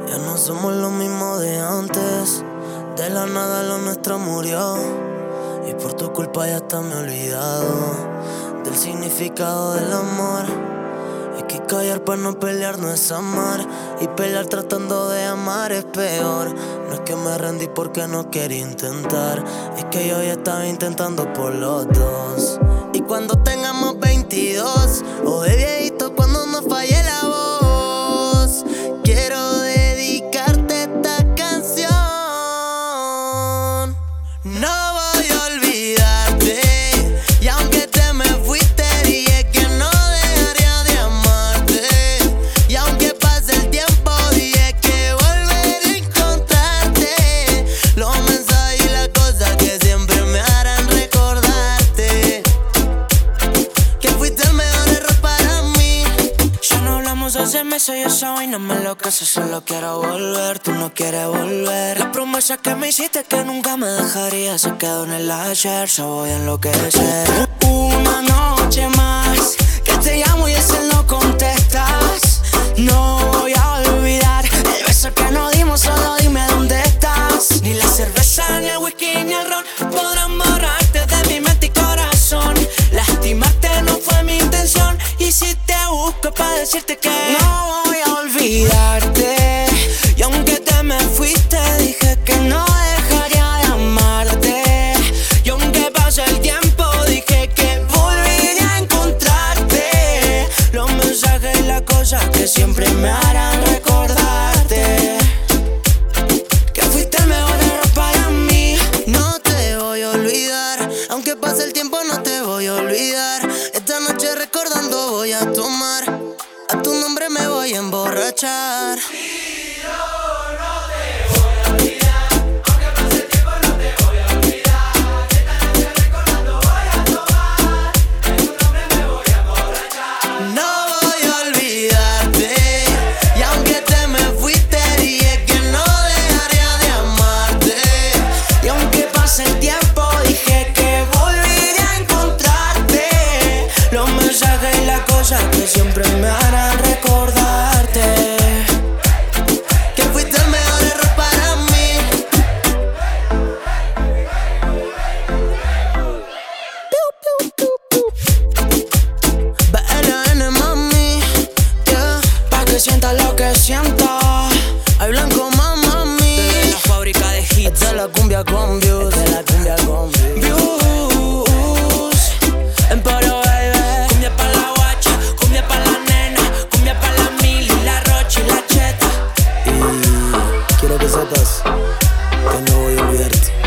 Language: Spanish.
Ya no somos lo mismo de antes. De la nada lo nuestro murió. Y por tu culpa ya hasta me he olvidado del significado del amor. Es que callar para no pelear no es amar. Y pelear tratando de amar es peor. No es que me rendí porque no quería intentar. Es que yo ya estaba intentando por los dos. Y cuando tengamos 22 o de viejito cuando nos falle la voz, quiero dedicarte esta canción. No voy a olvidarte. Y aunque te me fuiste, dije que no dejaría de amarte. Y aunque pase el tiempo, dije que volveré a encontrarte. Los mensajes y las cosas que siempre me harán recordarte que fuiste el mejor error para mí. Ya no hablamos hace meses y esa vaina me enloquece. Solo quiero volver, tú no quieres volver. La promesa que me hiciste que nunca me dejaría se quedó en el ayer, yo voy a enloquecer. Una noche más que te llamo y ese no contestas. No voy a olvidar el beso que nos dimos, solo dime dónde estás. Ni la cerveza, ni el whisky, ni el ron podrán borrarte de mi mente y corazón. Lastimarte no fue mi intención. Y si te busco para decirte que no voy a olvidarte. Y aunque te me fuiste, dije que no dejaría de amarte. Y aunque pase el tiempo, dije que volvería a encontrarte. Los mensajes y las cosas que siempre me harán recordarte que fuiste el mejor error para mí. No te voy a olvidar, aunque pase el tiempo no te voy a olvidar. Esta noche recordando voy a tomar, a tu nombre me voy a emborrachar. Que siempre me harán recordarte que fuiste el mejor error para mí. BLN, mami, yeah. Pa' que sientas lo que siento. Hay blanco, mami. Desde la fábrica de hits. Esta es la cumbia con views. Esta es la cumbia con views. Emporo, baby. Cumbia pa' la guacha, cumbia pa' la nena, cumbia pa' la mili, la rocha y la cheta. Y quiero que sepas que no voy a olvidarte.